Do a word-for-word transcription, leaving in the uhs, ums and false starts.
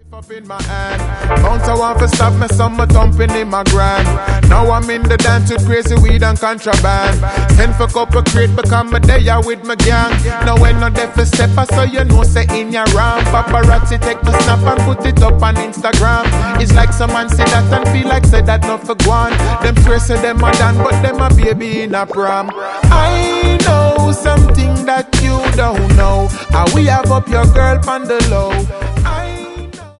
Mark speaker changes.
Speaker 1: Up in my hand, bounce I want to stop me, some me thumping in my grand. Now I'm in the dance with crazy weed and contraband. Send for couple crate become a day with my gang. Now when no deaf step, I saw you know say in your ram. Paparazzi take the snap and put it up on Instagram. It's like someone see that and feel like say that not for guan. Them swear say them a done, but them a baby in a pram. I know something that you don't know. How we have up your girl on the low.